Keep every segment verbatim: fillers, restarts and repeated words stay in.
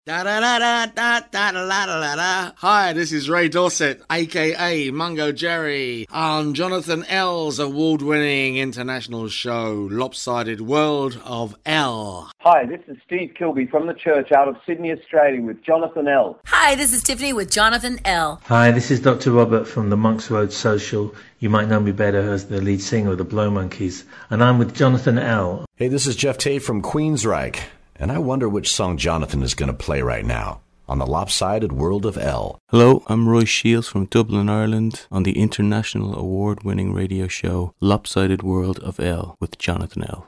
Da da da da da da da da da. Hi, this is Ray Dorset, aka Mungo Jerry, on Jonathan L's award-winning international show, Lopsided World of L. Hi, this is Steve Kilby from the church out of Sydney, Australia, with Jonathan L. Hi, this is Tiffany with Jonathan L. Hi, this is Doctor Robert from the Monks Road Social. You might know me better as the lead singer of the Blow Monkeys, and I'm with Jonathan L. Hey, this is Jeff Tate from Queensryche. And I wonder which song Jonathan is going to play right now on the Lopsided World of L. Hello, I'm Roy Shields from Dublin, Ireland, on the international award-winning radio show Lopsided World of L with Jonathan L.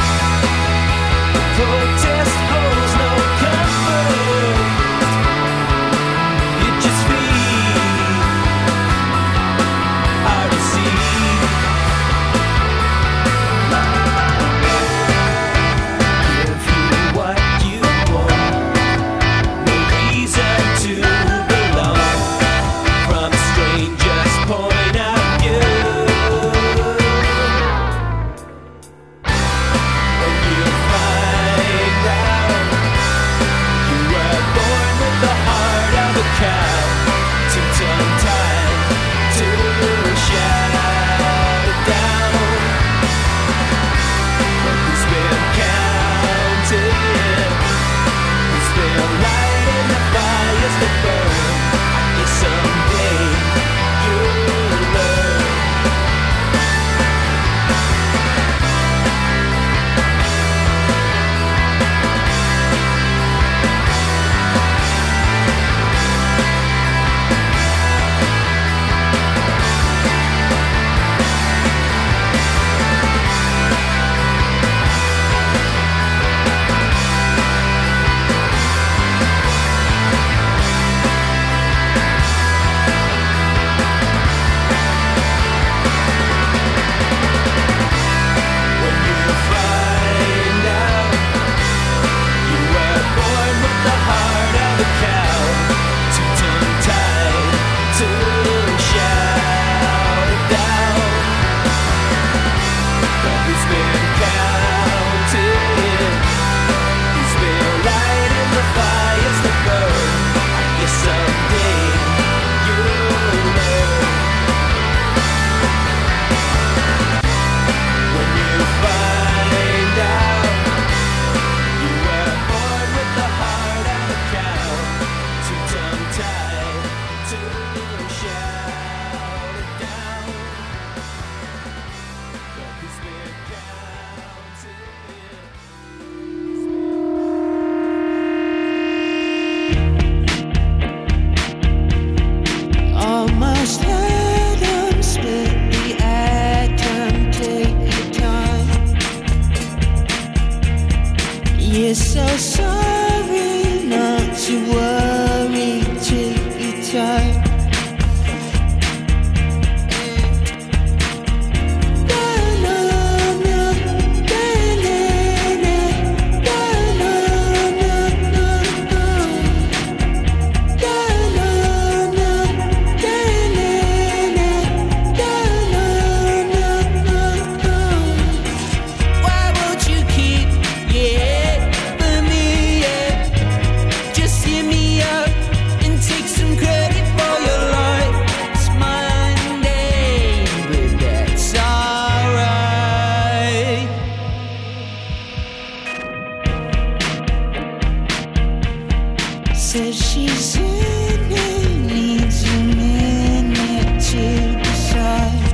Protest holds no comfort. You're so sorry, not to worry, take your time. Says she's in it, needs a minute to decide,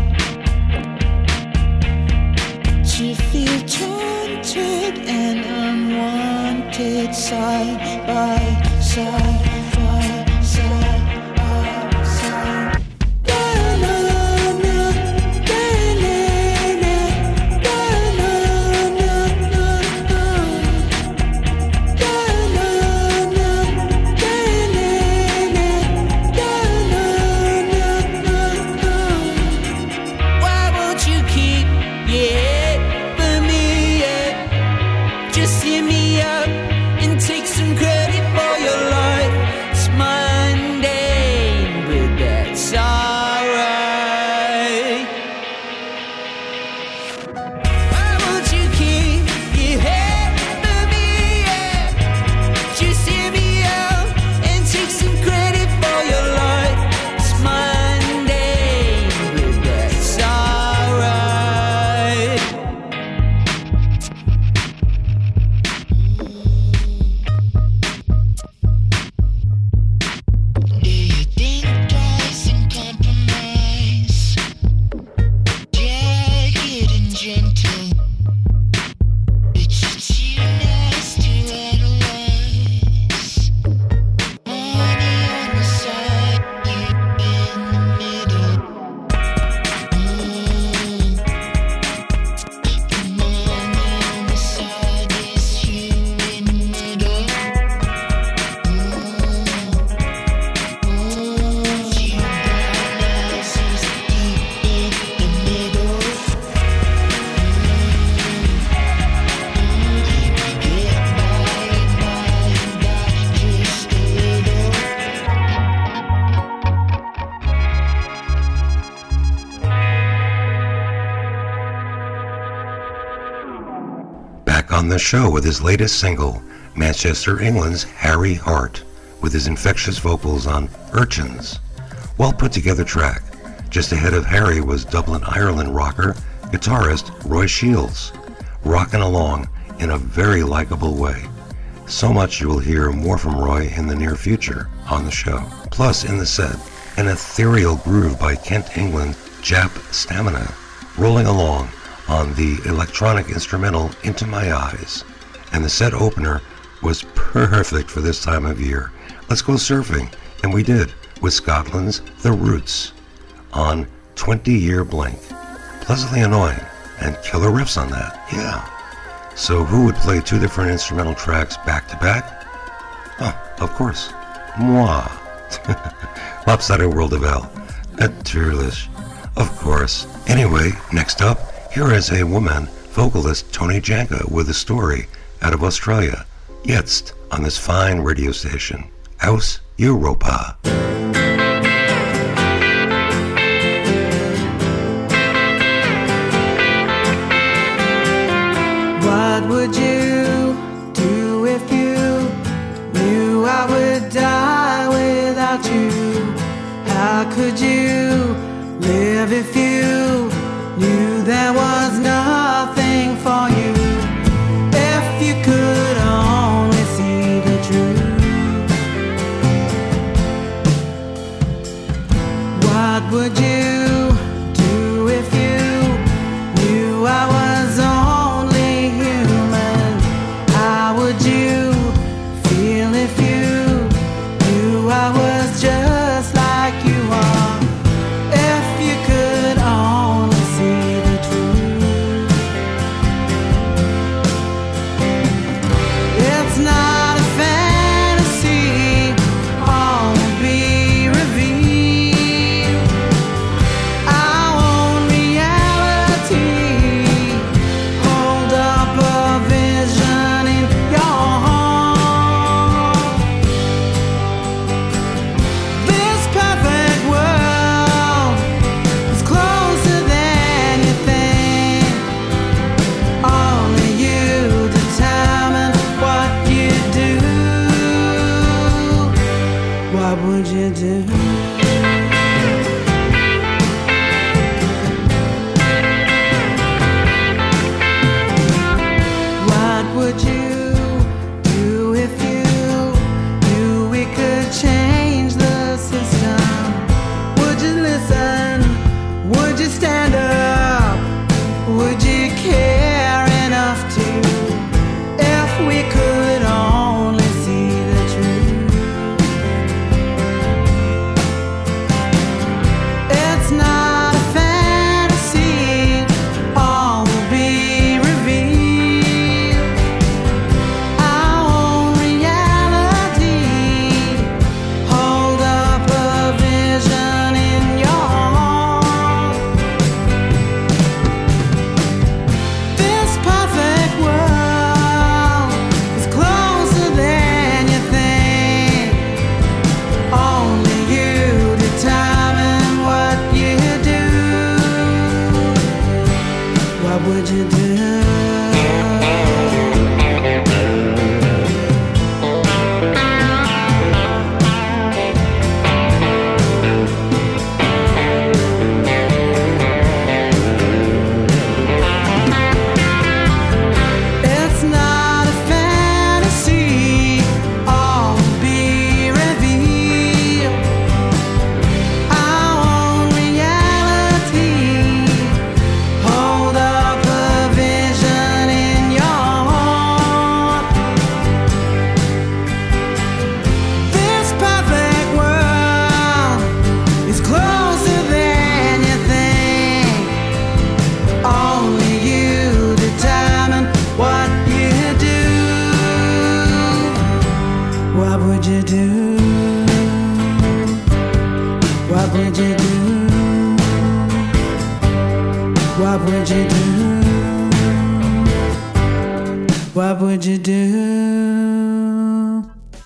to feel taunted and unwanted side by side, by side, by side. On the show with his latest single, Manchester, England's Harry Hart, with his infectious vocals on Urchins. Well put together track. Just ahead of Harry was Dublin, Ireland rocker, guitarist Roy Shields, rocking along in a very likable way. So much you will hear more from Roy in the near future on the show. Plus in the set, an ethereal groove by Kent England Jap Stamina, rolling along on the electronic instrumental Into My Eyes. And the set opener was perfect for this time of year. Let's go surfing, and we did, with Scotland's The Roots on twenty year Blink. Pleasantly annoying, and killer riffs on that, yeah. So who would play two different instrumental tracks back to back? Oh, of course, moi. Lopsided World of L. Natürlich, of course. Anyway, next up, here is a woman, vocalist Tony Janka, with a story out of Australia, Jetzt, on this fine radio station, Aus Europa. What would you do if you knew I would die without you? How could you live if you knew there was nothing for you? If you could only see the truth, what would you do if you knew I was only human? do? What would you do? What would you do? What would you do?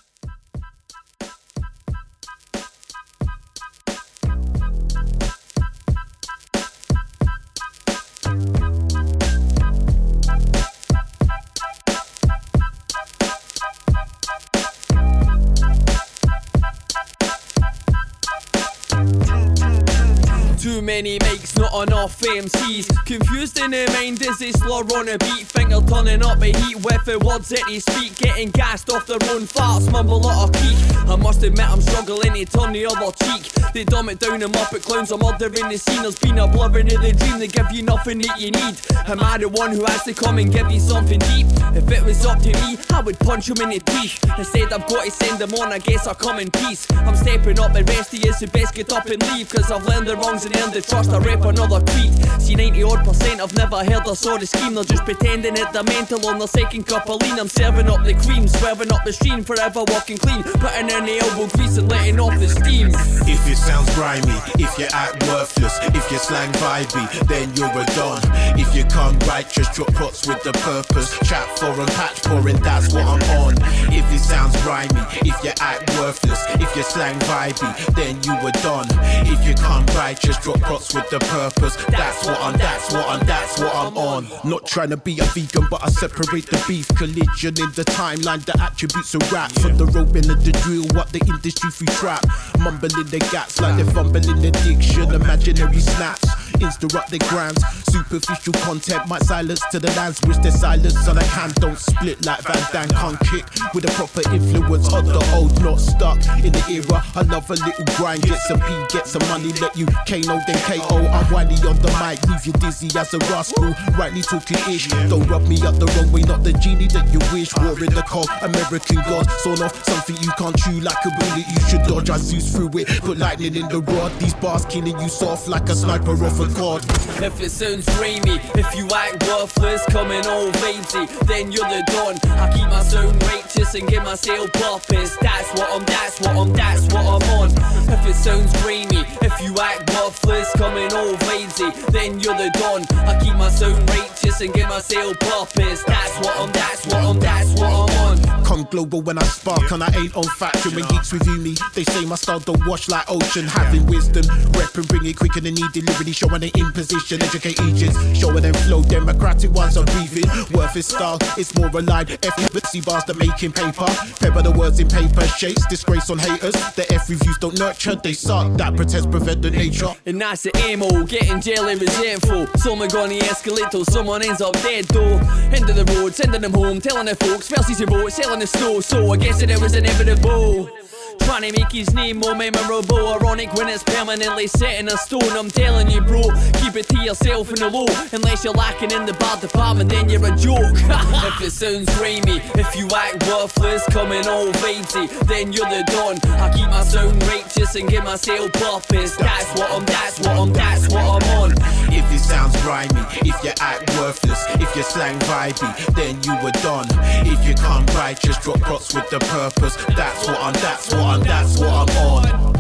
Too many mics, not enough M Cs. Confused in their mind as they slur on a beat. Finger turning up the heat with the words that they speak. Getting gassed off their own farts, mumble out a creak. I must admit I'm struggling to turn the other cheek. They dumb it down and Muppet clowns are murdering the scene. There's been a blur into the dream, they give you nothing that you need. Am I the one who has to come and give you something deep? If it was up to me, I would punch him in the teeth. Instead I've got to send them on, I guess I'll come in peace. I'm stepping up, the rest of you so best get up and leave. Cause I've learned the wrongs and earned the trust, I rep another creed. See ninety odd percent I've never heard or saw the scheme. They're just pretending that they're mental on their second cup of lean. I'm serving up the cream, swerving up the stream, forever walking clean, putting in the elbow grease and letting off the steam. If it sounds grimy, if you act worthless, if you're slang vibey, then you're a don. If you come right, just drop pots with the purpose. Chat for and patch pouring, that's what I'm on. If it sounds grimy, if you act worthless, if you're slang vibey, then you a don. If you come right, just drop pots with the purpose. That's what I'm, that's what I'm, that's what I'm on. Not trying to be a vegan, but I separate the beef. Collision in the timeline, the attributes of rap. From the roping of the drill, what the industry free trap. Mumbling the gaps like they're fumbling addiction. Imaginary snaps, interrupt the grams. Superficial content might silence to the lands. Wish their silence on a can don't split like Van Damme can't kick. With a proper influence of the old, not stuck in the era. I love a little grind, get some P, get some money, let you K O then K O. I'm whiny on the mic, leave you dizzy as a rascal. Rightly talking ish, don't rub me up the wrong way, not the genie that you wish. War in the cold, American gods, sawn off something you can't chew like a bullet. You should dodge, I zoos through it, put lightning in the rod. These bars killing you soft like a sniper off a quad. If it sounds dreamy, if you act worthless, coming all lazy, then you're the don. I keep my sound righteous and give myself purpose. That's what I'm, that's what I'm, that's what I'm on. If it sounds dreamy, if you act worthless, coming all lazy, then you're the don. I keep my sound righteous and give myself purpose. That's what I'm, that's what I'm, that's what I'm on. Come global when I spark and I ain't on faction. When geeks review me, they say my style don't wash like ocean. Having wisdom, rep and bring it quicker than need delivery. Showing it in position, educate agents, showing them flow. Democratic ones are breathing, worth its style. It's more aligned, efficacy bars that making paper. Pepper the words in paper shapes, disgrace on haters. The F reviews don't nurture, they suck. That pretends prevent the nature. And that's the ammo, getting jelly resentful. Some are gonna escalate till someone ends up dead though. End of the road, sending them home, telling the folks, first easy road, selling the snow. So I guess that it was inevitable. Trying to make his name more memorable. Ironic when it's permanently set in a stone. I'm telling you bro, keep it to yourself in the low. Unless you're lacking in the bad department, then you're a joke. If it sounds grimy, if you act worthless, coming all vibesy, then you're the don. I keep my sound righteous and give myself purpose. That's what I'm, that's what I'm, that's what I'm on. If it sounds grimy, if you act worthless, if you're slang vibey, then you were done. If you can't write, just drop props with the purpose. That's what I'm, that's what I'm, that's what I'm on.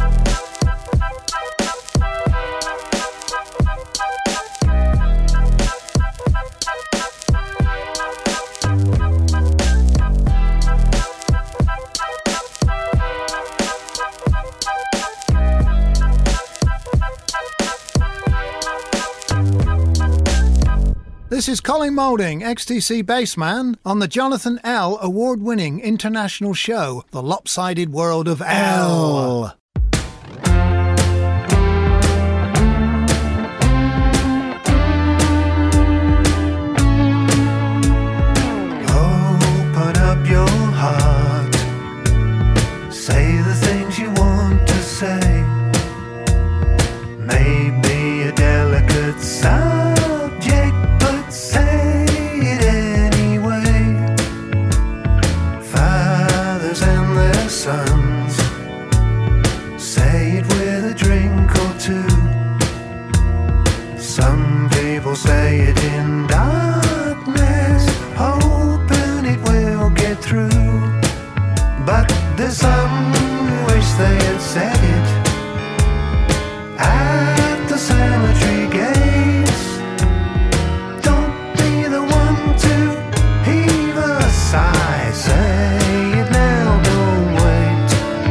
This is Colin Moulding, X T C bassman, on the Jonathan L. award-winning international show, The Lopsided World of L. Open up your heart, say the things you want to say. Maybe a delicate subject, but say it anyway. Fathers and their sons I say it now, don't wait.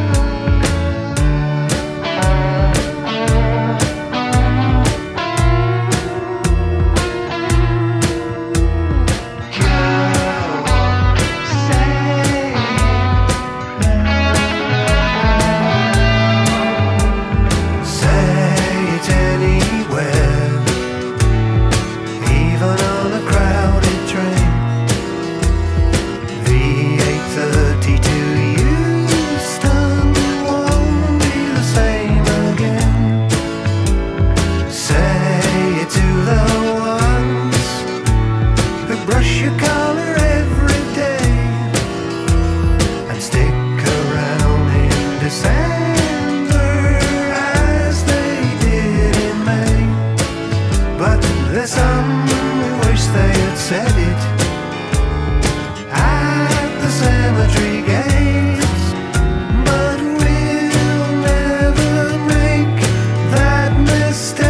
Say it anywhere, even on a crowded train. The eight thirty-two Euston won't be the same again. Say it to the ones who brush your collar every day and stick around in December as they did in May. But there's some who wish they had said it at the cemetery gates, but we'll never make that mistake.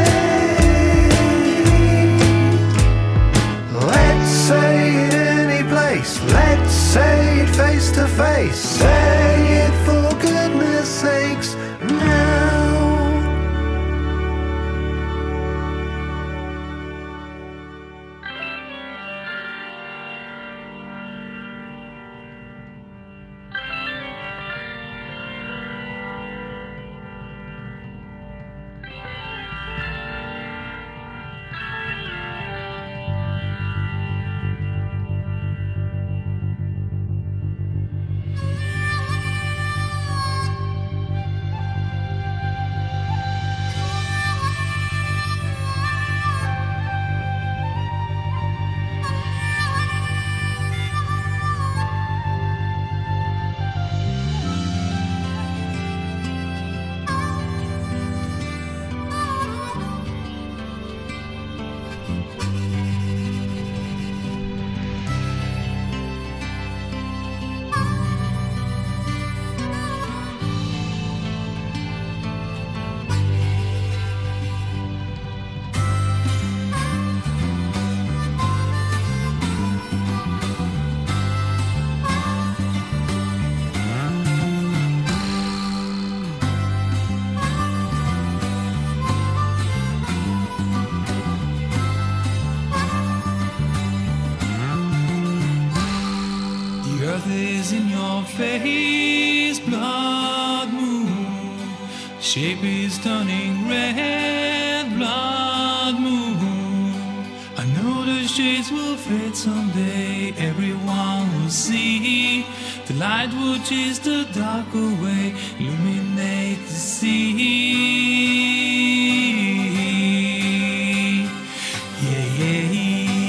Let's say it any place, let's say it face to face, say it for goodness sakes now. The earth is in your face, blood moon. Shape is turning red, blood moon. I know the shades will fade someday, everyone will see. The light will chase the dark away, illuminate the sea. Yeah, yeah, yeah.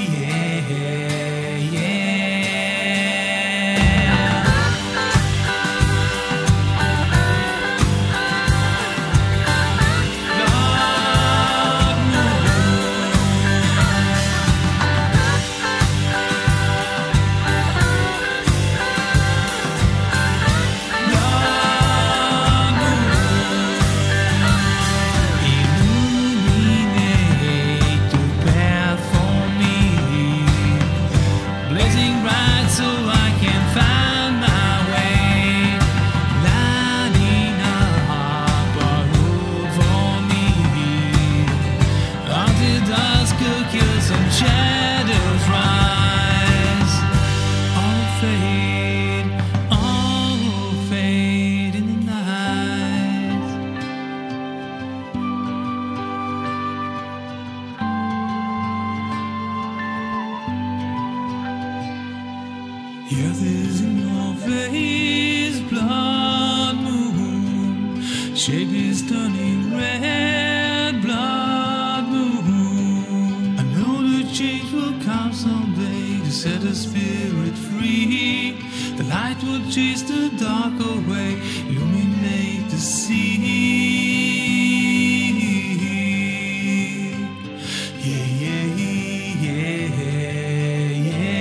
The earth is in your face, blood moon. Shape is turning red, blood moon. I know the change will come someday to set the spirit free. The light will chase the dark away, illuminate the sea. Yeah, yeah, yeah, yeah.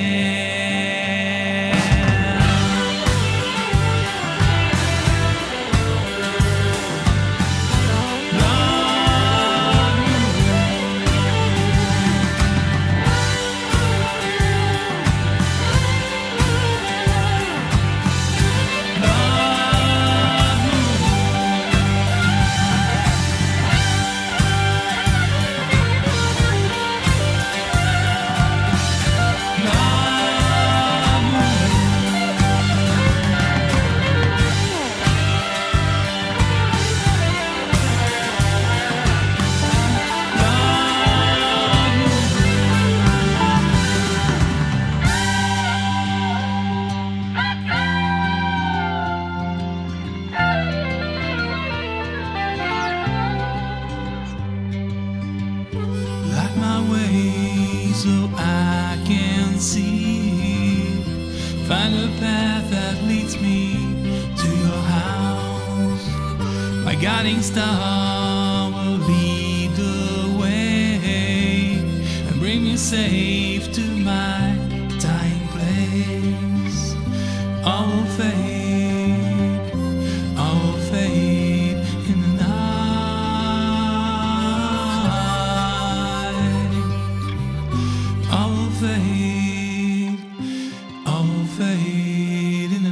find a path that leads me to your house. My guiding star will lead the way and bring me safe to my dying place. I will fade, I will fade in the night. I will fade, I will fade in the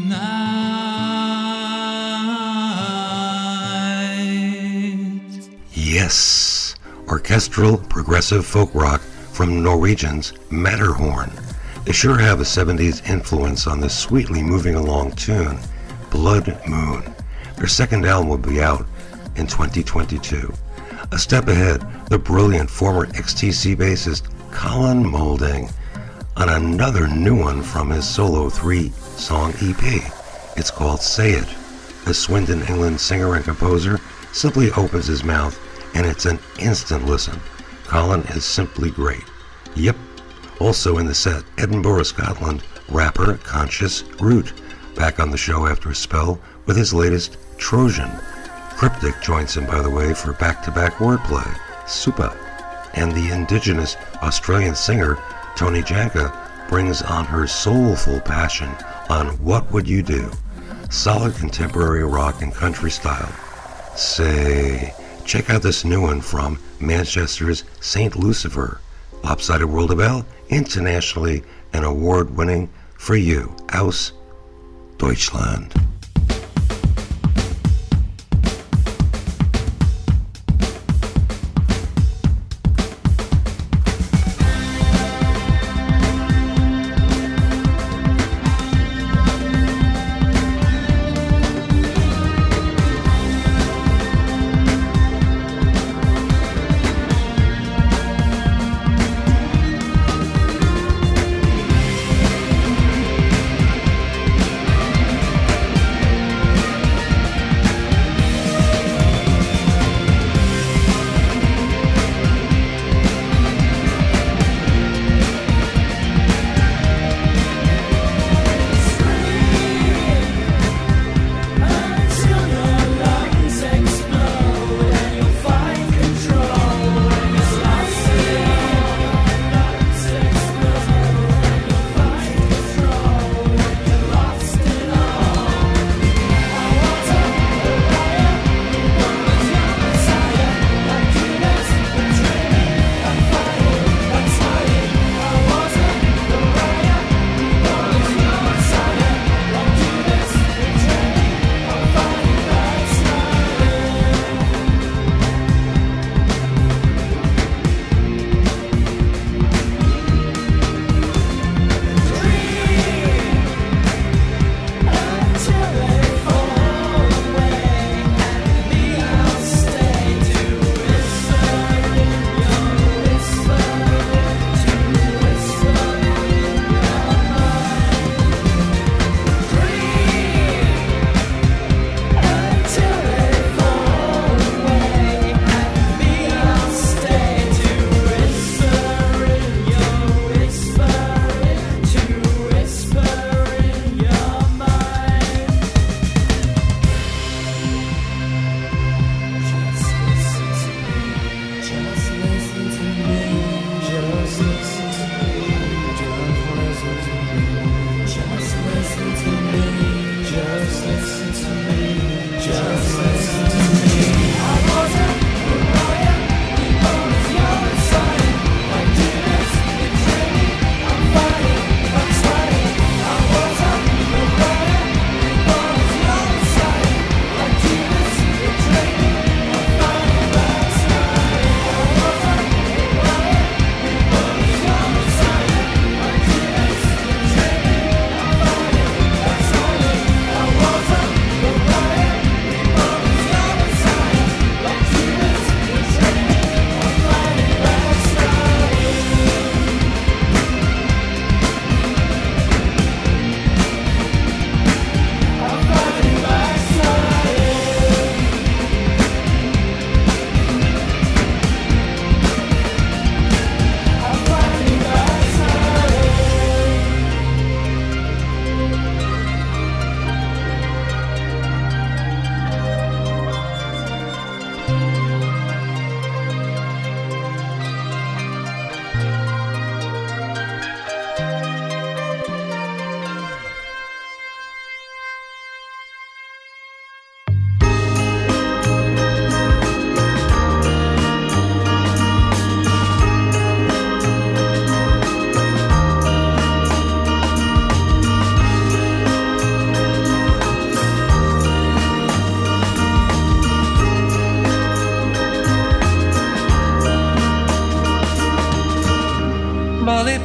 night. Yes, orchestral progressive folk rock from Norwegians Matterhorn. They sure have a seventies influence on this sweetly moving along tune, Blood Moon. Their second album will be out in twenty twenty-two. A step ahead, the brilliant former X T C bassist Colin Moulding on another new one from his solo three-song E P. It's called Say It. The Swindon, England singer and composer simply opens his mouth and it's an instant listen. Colin is simply great. Yep. Also in the set, Edinburgh, Scotland, rapper Conscious Root, back on the show after a spell with his latest Trojan. Cryptic joins him, by the way, for back-to-back wordplay, Supa. And the indigenous Australian singer Tony Janka brings on her soulful passion on What Would You Do? Solid contemporary rock and country style. Say, check out this new one from Manchester's Saint Lucifer. Lopsided World of L, internationally an award-winning for you, Aus Deutschland.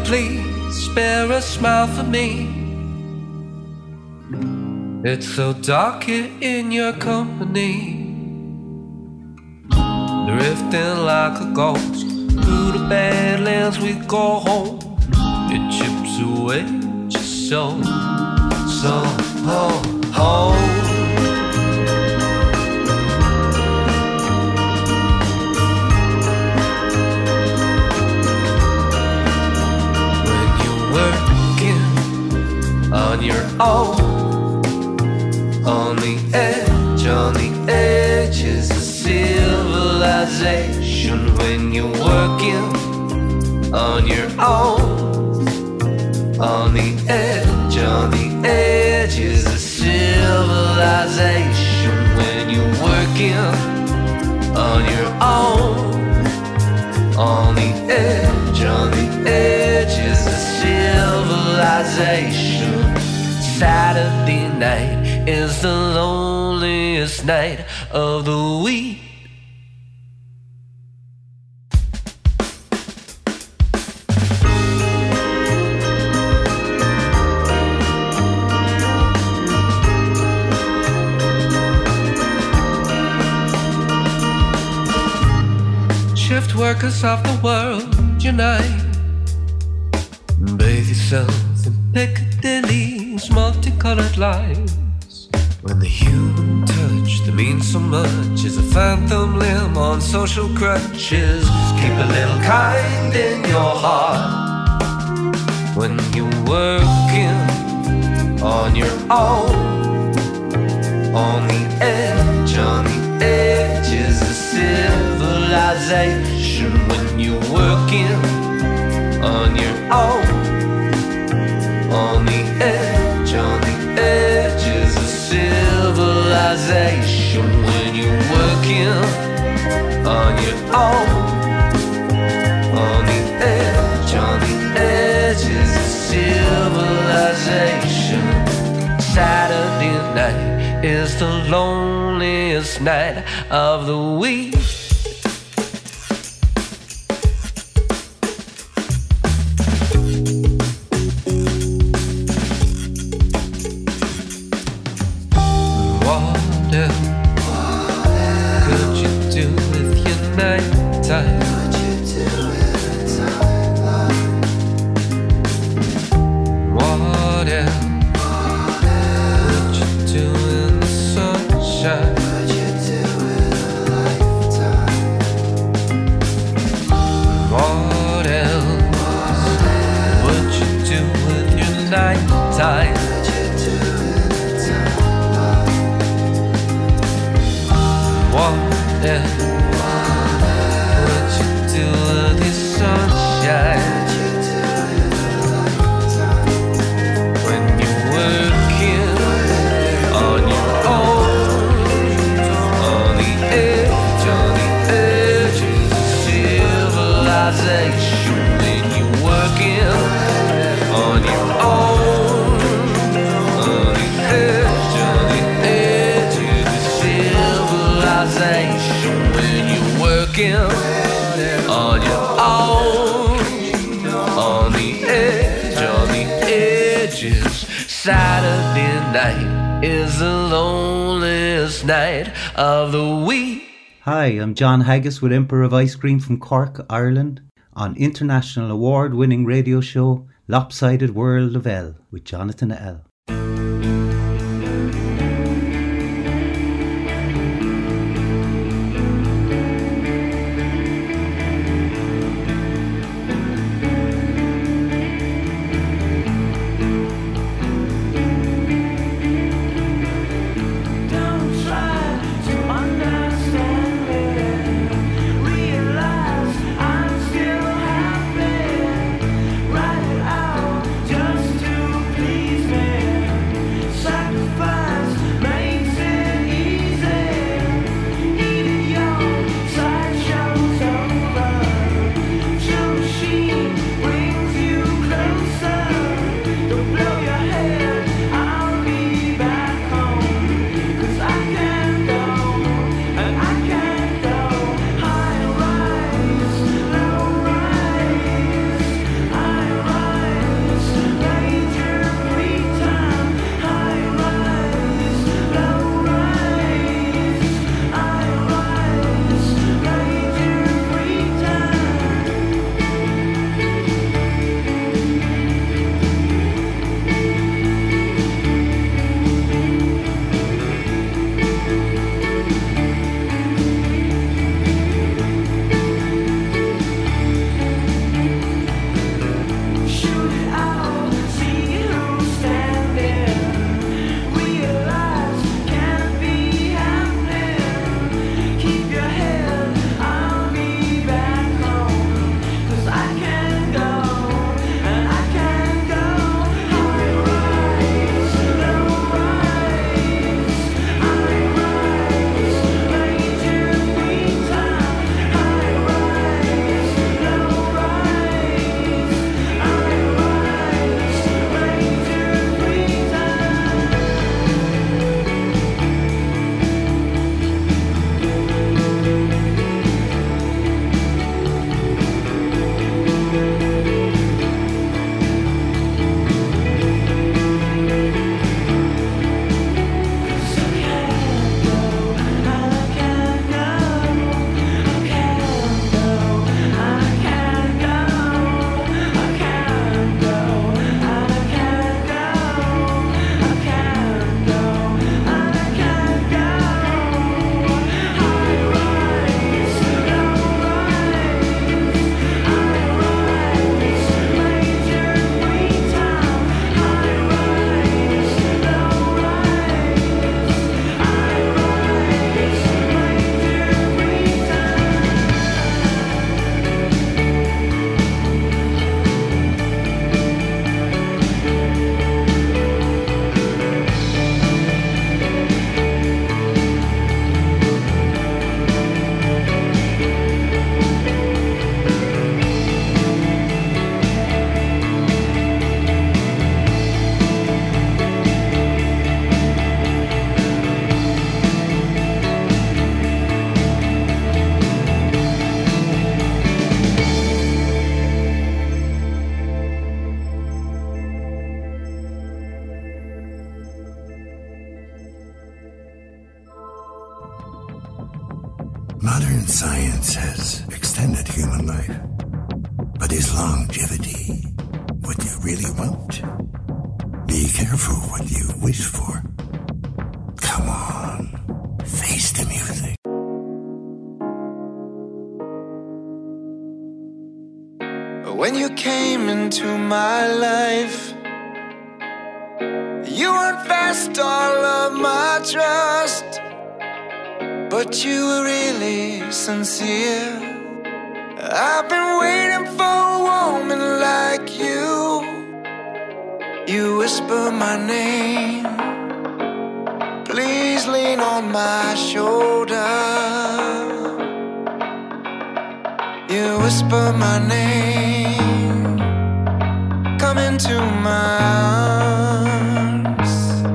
please spare a smile for me? It's so dark here in your company, drifting like a ghost through the badlands we go home. It chips away just so, so, oh, oh. On your own, on the edge, on the edges of civilization. When you're working on your own, on the edge, on the edges of civilization. When you're working on your own, on the edge, on the edges of civilization. Saturday night is the loneliest night of the week. Shift workers of the world unite. Bathe yourself in Piccadilly's multicolored lights. When the human touch that means so much is a phantom limb on social crutches. Keep a little kind in your heart. When you're working on your own, on the edge, on the edges of civilization. When you're working on your own, on the edge, on the edges of civilization. When you're working on your own, on the edge, on the edges of civilization. Saturday night is the loneliest night of the week. Saturday night is the loneliest night of the week. Hi, I'm John Haggis with Emperor of Ice Cream from Cork, Ireland, on international award-winning radio show Lopsided World of L with Jonathan L. Just to please me. Modern science has extended human life. But is longevity what you really want? Be careful what you wish for. Come on, face the music. When you came into my life, you invest all of my trust, but you were really sincere. I've been waiting for a woman like you. You whisper my name, please lean on my shoulder. You whisper my name, come into my arms.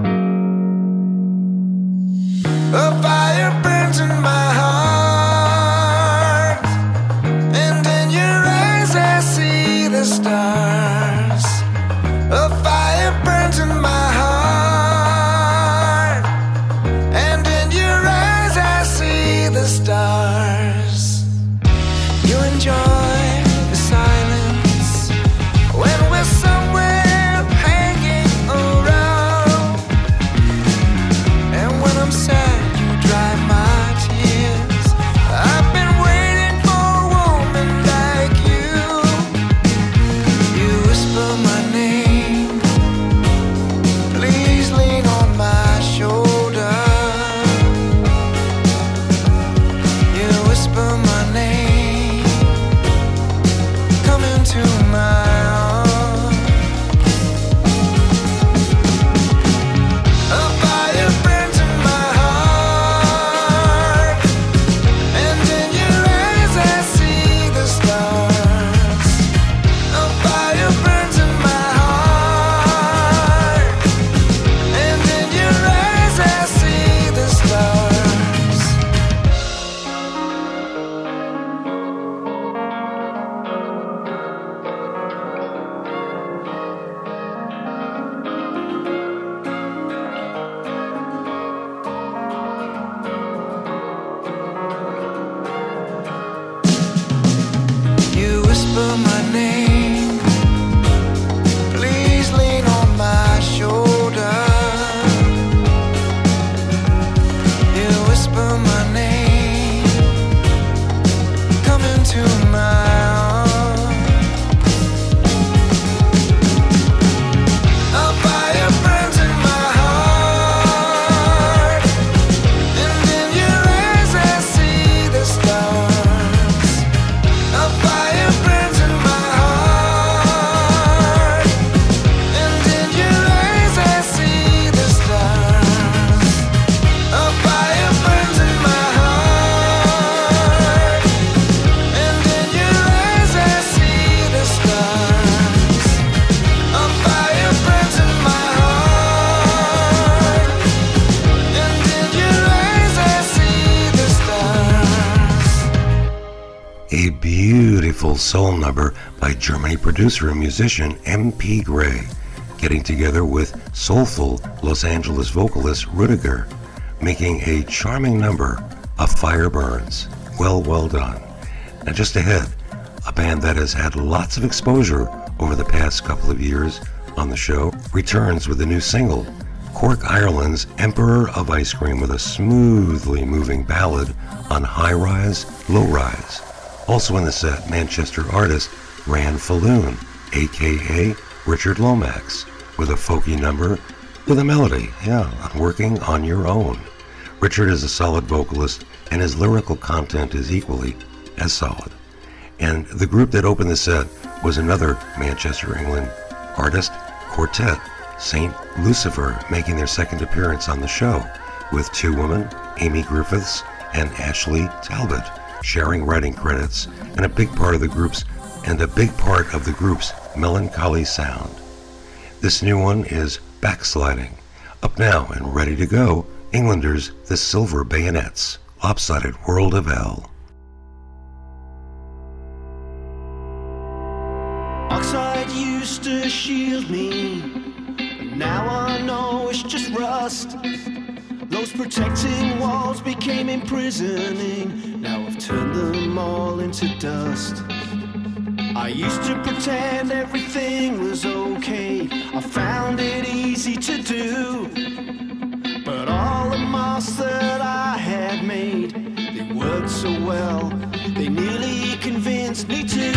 A fire burns in my heart, and in your eyes I see the stars. A fire burns in my heart, and in your eyes I see the stars. You enjoy the silence when we're somewhere hanging around, and when I'm sad you dry my tears. I've been waiting for a woman like you. You whisper my name, please lean on my shoulder. You whisper my name, come into my arms. A fire burns in my heart, and in your eyes I see the stars. A fire burns in my heart, and in your eyes I see the stars. You whisper my name, please lean on my shoulder. You whisper my name, come into my arms. A fire burns in my heart, and in your eyes I see the stars. A fire burns in my heart, and in your eyes I see the stars. A fire burns in my heart, and in your eyes I see the stars. A fire burns in my heart, and in your eyes I see the stars. A beautiful soul number by Germany producer and musician M P Gray, getting together with soulful Los Angeles vocalist Rudiger, making a charming number of Fire Burns. Well, well done. Now just ahead, a band that has had lots of exposure over the past couple of years on the show returns with a new single, Cork, Ireland's Emperor of Ice Cream, with a smoothly moving ballad on high rise, low rise. Also in the set, Manchester artist Ran Falloon, aka Richard Lomax, with a folky number with a melody, yeah, on Working on Your Own. Richard is a solid vocalist, and his lyrical content is equally as solid. And the group that opened the set was another Manchester, England artist, Quartet, Saint Lucifer, making their second appearance on the show, with two women, Amy Griffiths and Ashley Talbot, sharing writing credits, and a big part of the group's and a big part of the group's melancholy sound. This new one is Backsliding. Up now and ready to go, Englanders, The Silver Bayonets, Lopsided World of L. Oxide used to shield me, but now I know it's just rust. Those protecting walls became imprisoning. Now I've turned them all into dust. I used to pretend everything was okay. I found it easy to do. But all the masks that I had made, they worked so well, they nearly convinced me to.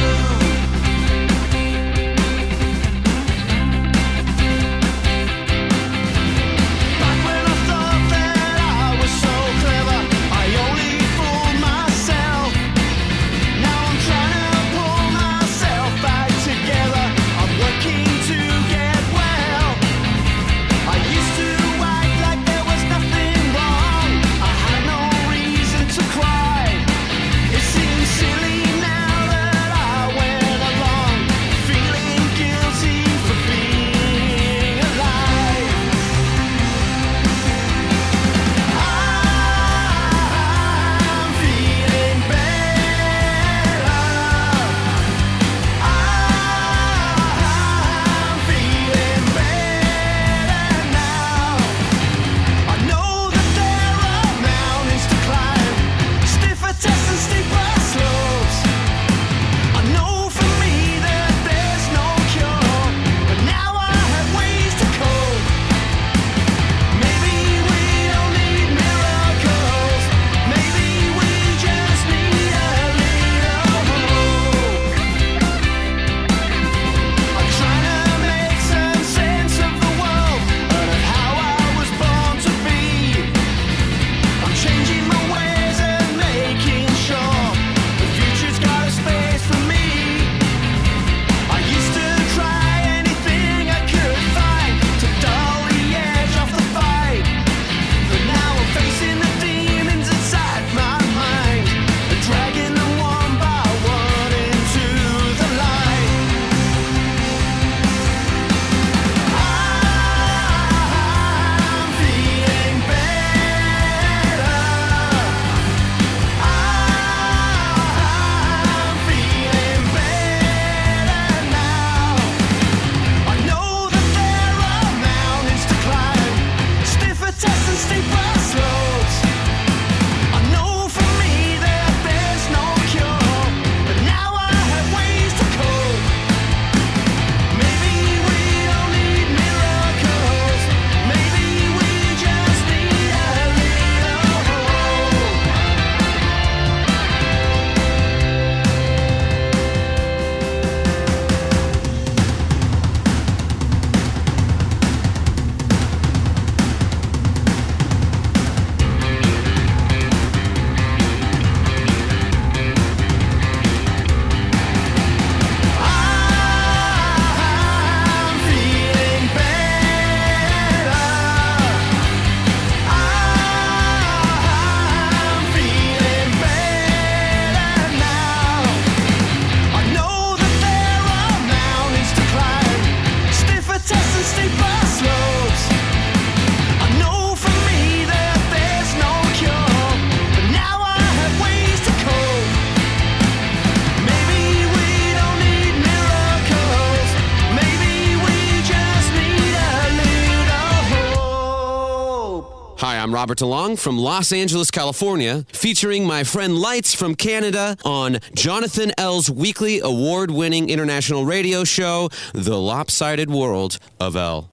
I'm Robert DeLong from Los Angeles, California, featuring my friend Lights from Canada on Jonathan L's weekly award-winning international radio show, The Lopsided World of L.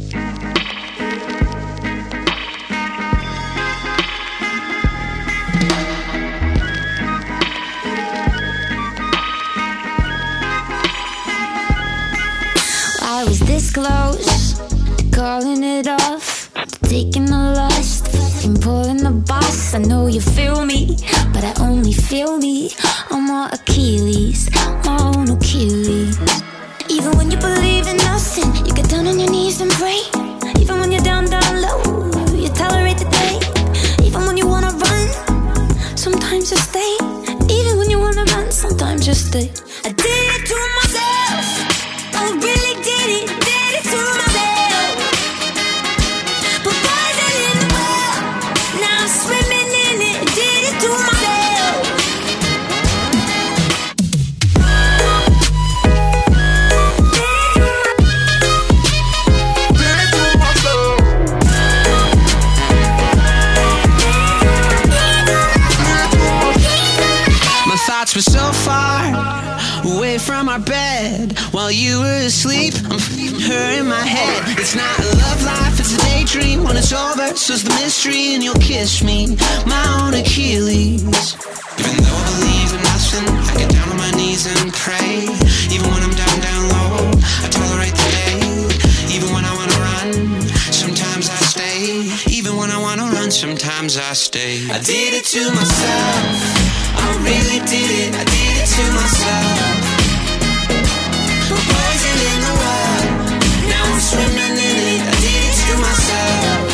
I was this close to calling it off, taking the lust and pulling the boss. I know you feel me, but I only feel me. I'm more Achilles, my own Achilles. Even when you believe in nothing, you get down on your knees and pray. Even when you're down, down low, you tolerate the day. Even when you wanna run, sometimes you stay. Even when you wanna run, sometimes you stay. I did it to myself, I really did it, did it to myself. Put poison in the well, now I'm swimming in it, did it to myself. Did it to myself. while you were asleep. I'm f***ing her in my head. It's not a love life, it's a daydream. When it's over, so's the mystery, and you'll kiss me, my own Achilles. Even though I believe in nothing, I get down on my knees and pray. Even when I'm down, down low, I tolerate the day. Even when I wanna run, sometimes I stay. Even when I wanna run, sometimes I stay. I did it to myself, I really did it, I did it to myself. Poison in the well, now I'm swimming in it, I did it to myself.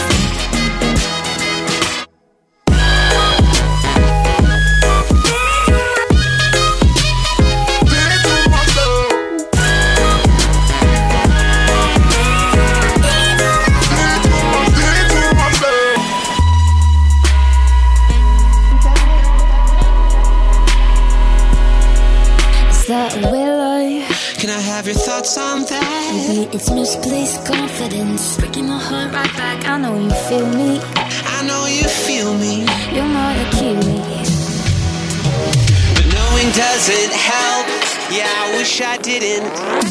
Can I have your thoughts on that? Maybe it's misplaced confidence, breaking my heart right back. I know you feel me, I know you feel me. you're my Achilles. But knowing doesn't help. Yeah, I wish I didn't.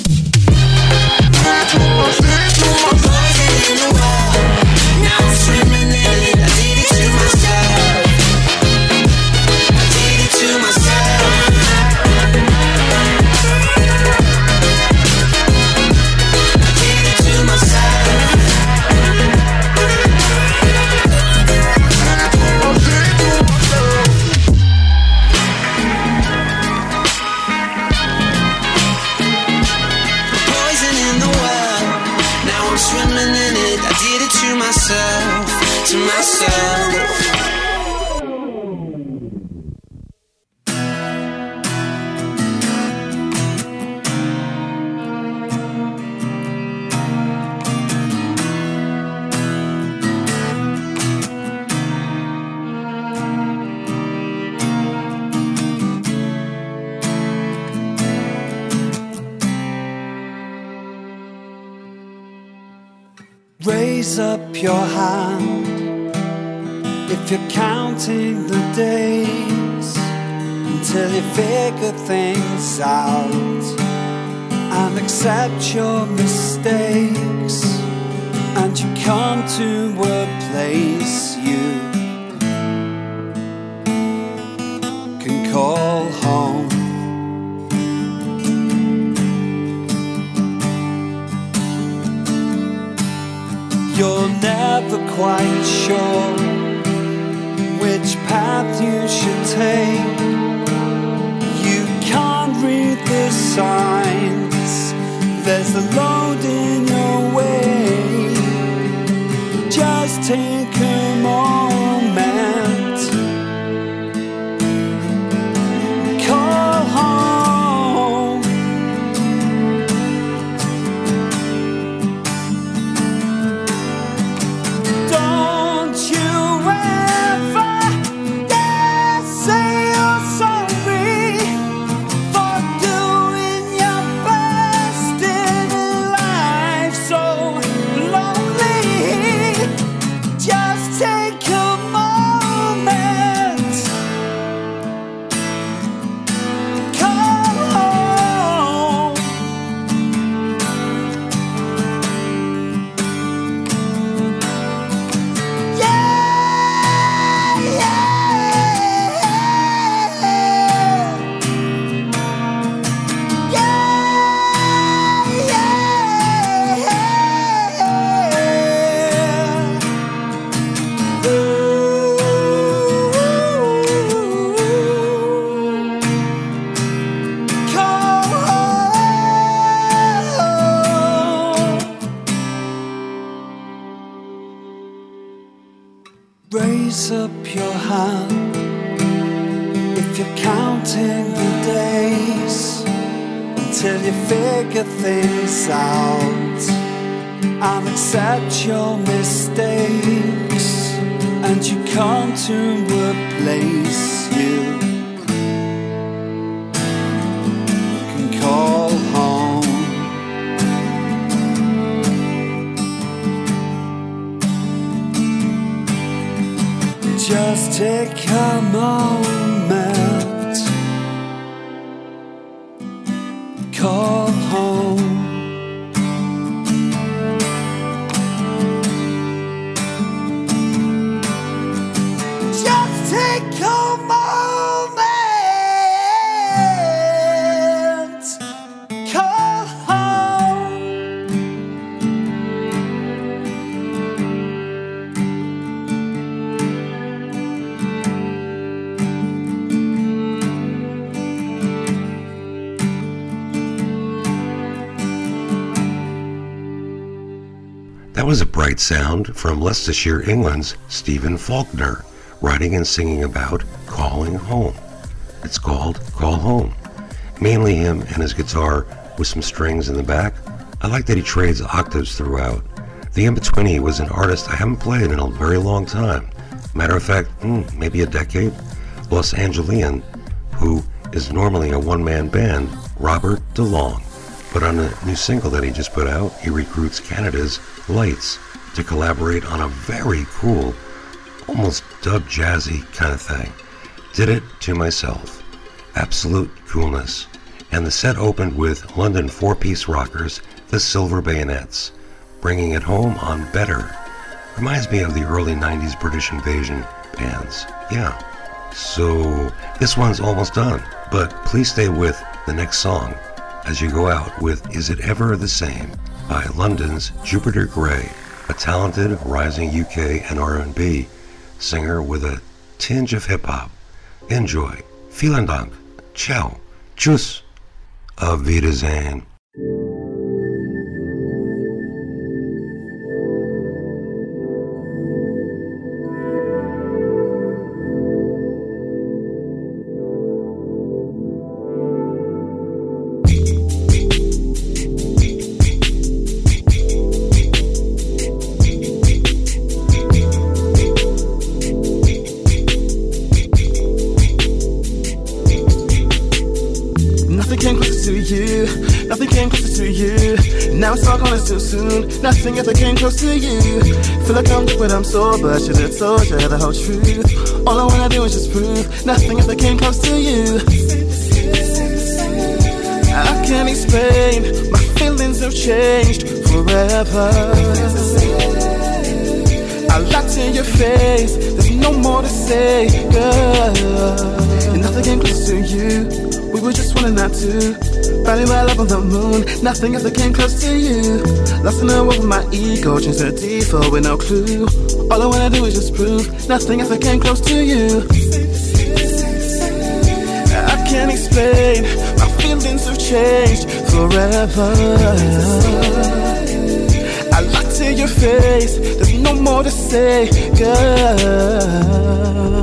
Poison in the well, now I'm swimming in it. I did it to myself, I did it to myself. To myself, to myself. Raise up your hand if you're counting the days until you figure things out and accept your mistakes, and you come to a place you can call home. You're never quite sure which path you should take. You can't read the signs, there's a load in your way. Just take a moment, call home. Don't you ever dare say you're sorry for doing your best in a life so lonely. Just take a moment, come home. Yeah, yeah, raise up your hand if you're counting the days until you figure things out and accept your mistakes, and you come to a place you can call home. Just take a moment, call home. great sound from Leicestershire, England's Stephen Faulkner, writing and singing about calling home. It's called Call Home. Mainly him and his guitar with some strings in the back. I like that he trades octaves throughout. The In-Betweenee was an artist I haven't played in a very long time. Matter of fact, hmm, maybe a decade. Los Angelian, who is normally a one-man band, Robert DeLong. But on a new single that he just put out, he recruits Canada's Lights to collaborate on a very cool, almost dub jazzy kind of thing. Did it to myself. Absolute coolness. And the set opened with London four-piece rockers, the Silver Bayonets, bringing it home on Better. Reminds me of the early nineties British Invasion bands. Yeah. So this one's almost done, but please stay with the next song as you go out with Is It Ever the Same by London's Jupiter Gray, a talented rising U K and R and B singer with a tinge of hip-hop. Enjoy. Vielen Dank. Ciao. Tschüss. Auf Wiedersehen. Now it's all gone, it's too soon. Nothing ever came close to you. Feel like I'm deep, but I'm sober. Should've told you the whole truth. All I wanna do is just prove nothing ever came close to you. I can't explain. My feelings have changed forever. I looked in your face. There's no more to say, girl. And nothing came close to you. We were just one and not two. Finding my love on the moon. Nothing ever came close to you. Lost in the world with my ego. Changed the default with no clue. All I wanna do is just prove nothing ever came close to you. I can't explain. My feelings have changed forever. I looked in your face. There's no more to say, girl.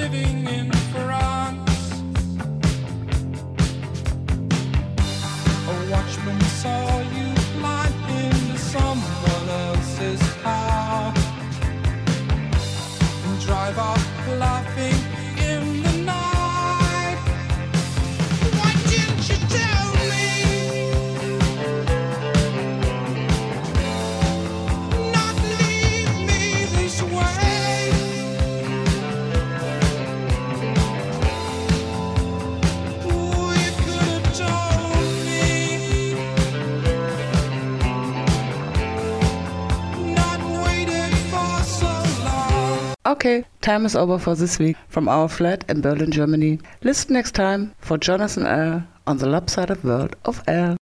living in France. A watchman saw you climb into someone else's car and drive off laughing in the night. Why didn't you tell me? Not leave me this way. Oh, you could have told me. Not waited for so long. Okay, time is over for this week from our flat in Berlin, Germany. Listen next time for Jonathan L. on the Lopsided World of L.